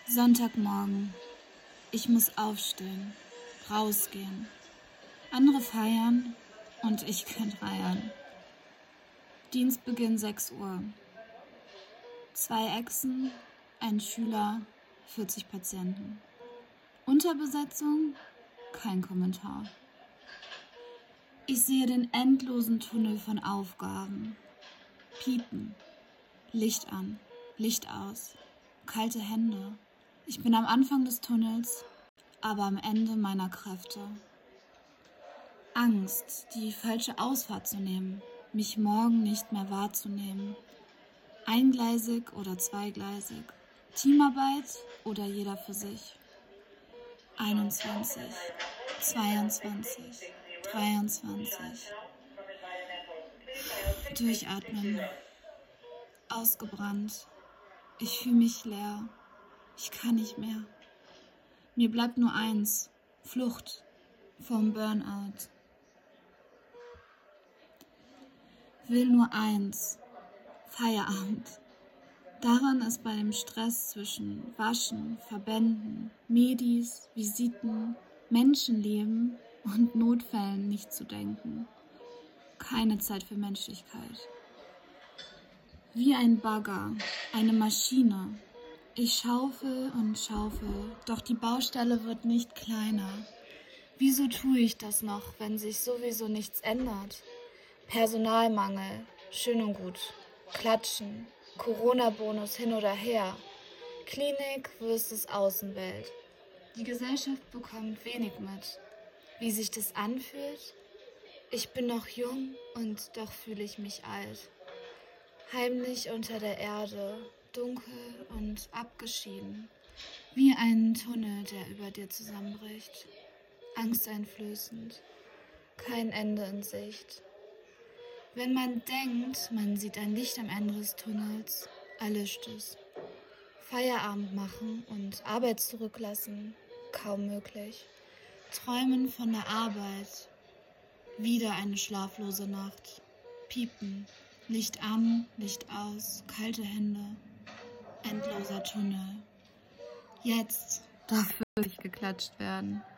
Sonntagmorgen. Ich muss aufstehen, rausgehen. Andere feiern und ich könnte reiern. Dienstbeginn 6 Uhr. 2 Echsen, ein Schüler, 40 Patienten. Unterbesetzung? Kein Kommentar. Ich sehe den endlosen Tunnel von Aufgaben. Piepen. Licht an, Licht aus. Kalte Hände. Ich bin am Anfang des Tunnels, aber am Ende meiner Kräfte. Angst, die falsche Ausfahrt zu nehmen, mich morgen nicht mehr wahrzunehmen. Eingleisig oder zweigleisig, Teamarbeit oder jeder für sich. 21, 22, 23. Durchatmen. Ausgebrannt. Ich fühle mich leer. Ich kann nicht mehr. Mir bleibt nur eins: Flucht vom Burnout. Will nur eins: Feierabend. Daran ist bei dem Stress zwischen Waschen, Verbänden, Medis, Visiten, Menschenleben und Notfällen nicht zu denken. Keine Zeit für Menschlichkeit. Wie ein Bagger, eine Maschine. Ich schaufel und schaufel, doch die Baustelle wird nicht kleiner. Wieso tue ich das noch, wenn sich sowieso nichts ändert? Personalmangel, schön und gut. Klatschen, Corona-Bonus hin oder her. Klinik versus Außenwelt. Die Gesellschaft bekommt wenig mit. Wie sich das anfühlt? Ich bin noch jung und doch fühle ich mich alt. Heimlich unter der Erde, dunkel und abgeschieden. Wie ein Tunnel, der über dir zusammenbricht. Angsteinflößend. Kein Ende in Sicht. Wenn man denkt, man sieht ein Licht am Ende des Tunnels, erlischt es. Feierabend machen und Arbeit zurücklassen, kaum möglich. Träumen von der Arbeit. Wieder eine schlaflose Nacht. Piepen. Licht an, Licht aus, kalte Hände. Endloser Tunnel. Jetzt darf wirklich geklatscht werden.